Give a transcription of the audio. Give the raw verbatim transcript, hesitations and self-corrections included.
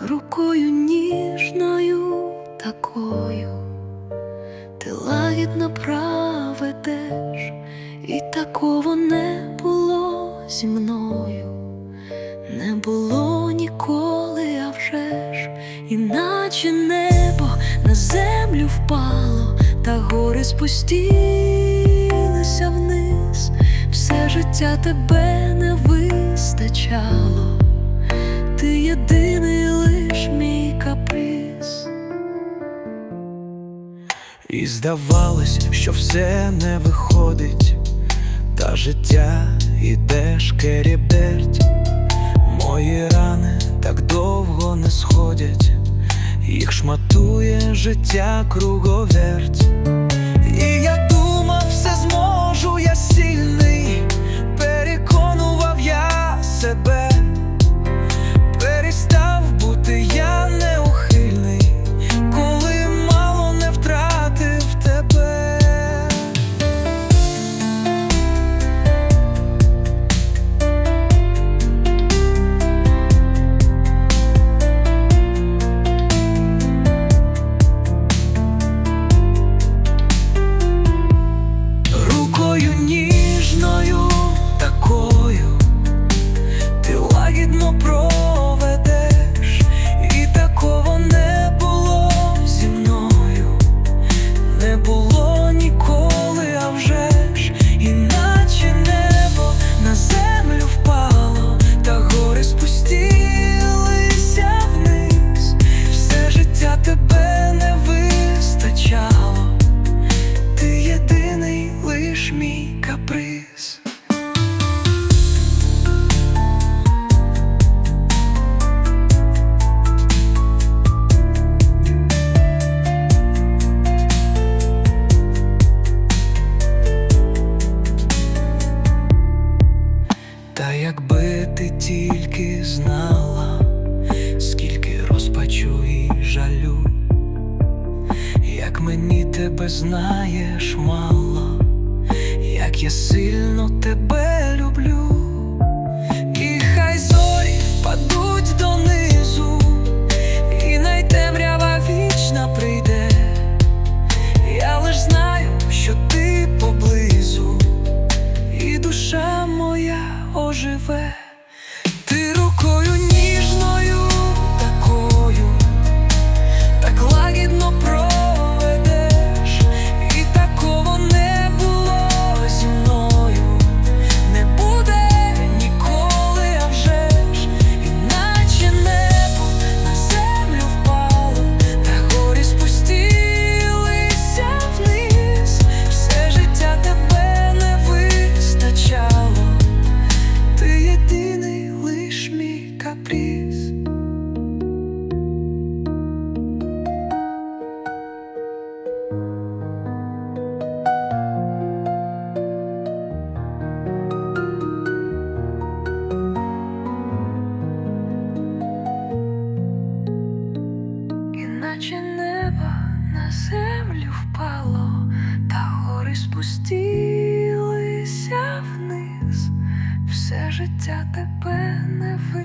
рукою ніжною такою ти лагідно проведеш, і такого не було зі мною, не було ніколи, а вже ж, іначе небо на землю впало, та гори спустилися вниз. Все життя тебе не вистачало, ти єдиний лиш мій каприз. І здавалось, що все не виходить, та життя іде шкереберть. Мої рани так довго не сходять, їх шматує життя круговерть. І я думав, все зможу, я сильний, переконував я себе, перестав бути я неухильний, коли мало не втратив тебе. Рукою ніжною такою ти лагідно проведеш, і такого не було зі мною, не було ніколи, а вже ж, іначе небо на землю впало, та гори спустилися вниз. Все життя тебе не вистачало, ти єдиний лиш мій каприз. Та якби ти тільки знала, скільки розпачу і жалю, як мені тебе знаєш мало, як я сильно тебе